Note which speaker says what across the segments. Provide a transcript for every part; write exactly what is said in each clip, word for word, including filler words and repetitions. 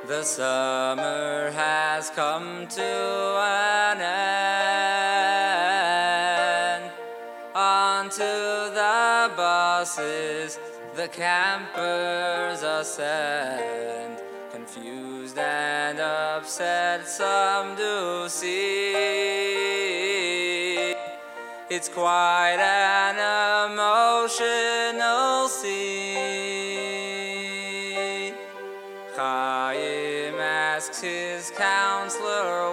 Speaker 1: The summer has come to an end. Onto the buses the campers ascend. Confused and upset, some do see. It's quite an emotional scene. Chaim asks his counselor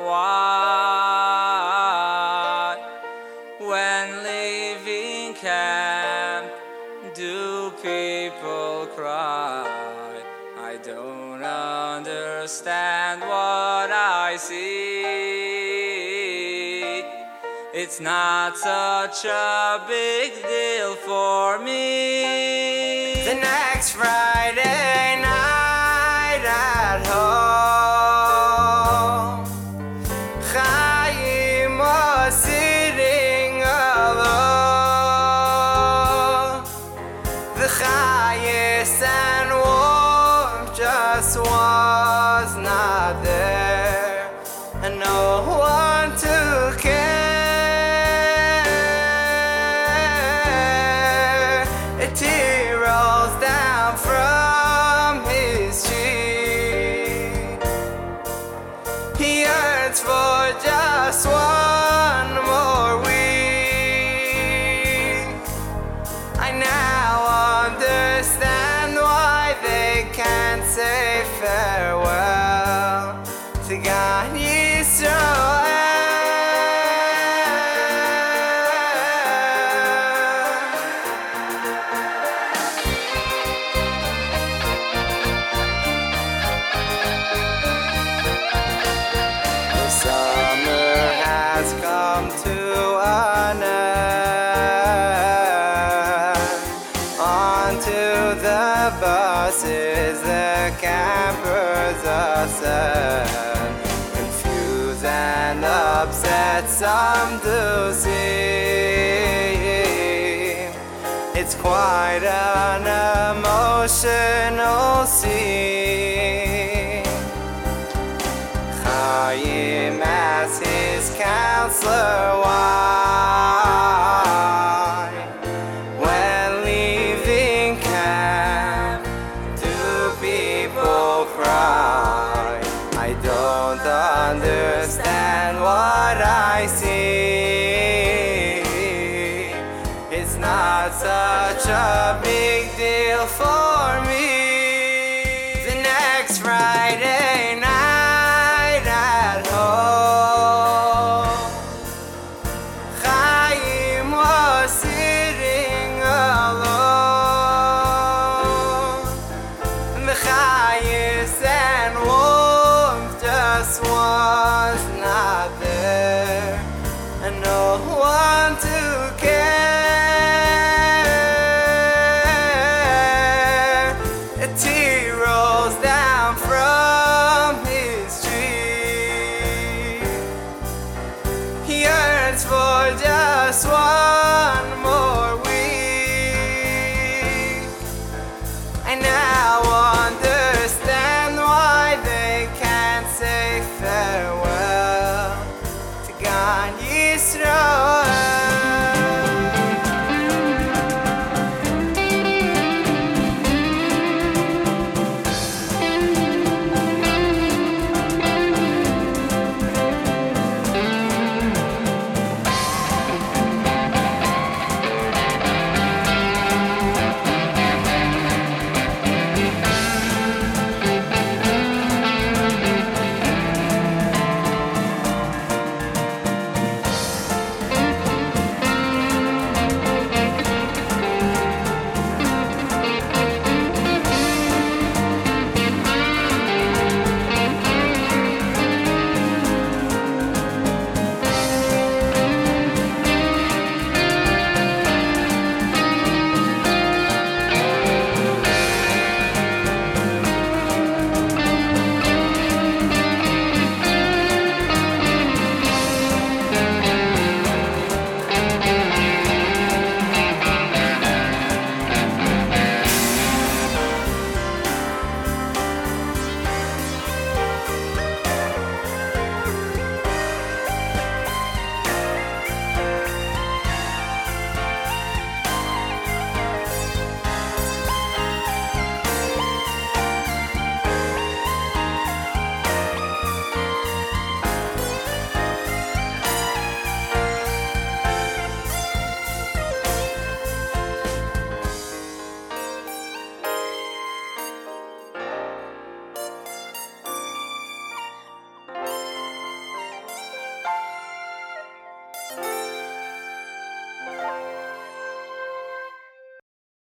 Speaker 1: why, when leaving camp, do people cry? I don't understand what I see. It's not such a big deal for me.
Speaker 2: The next Friday night at home, Chaim was sitting alone. The highest and warm just was not there, and no one to care. A tear rolls down from his cheek. He yearns for just one more week. I now understand why they can't say farewell to God Yisrael. The summer has come to an end. Onto the buses the campers ascend. Confused and upset, some do see. It's quite an emotional scene. Chaim asks his counselor why, when leaving camp, do people cry? I don't understand what I see. It's not such a big deal for me.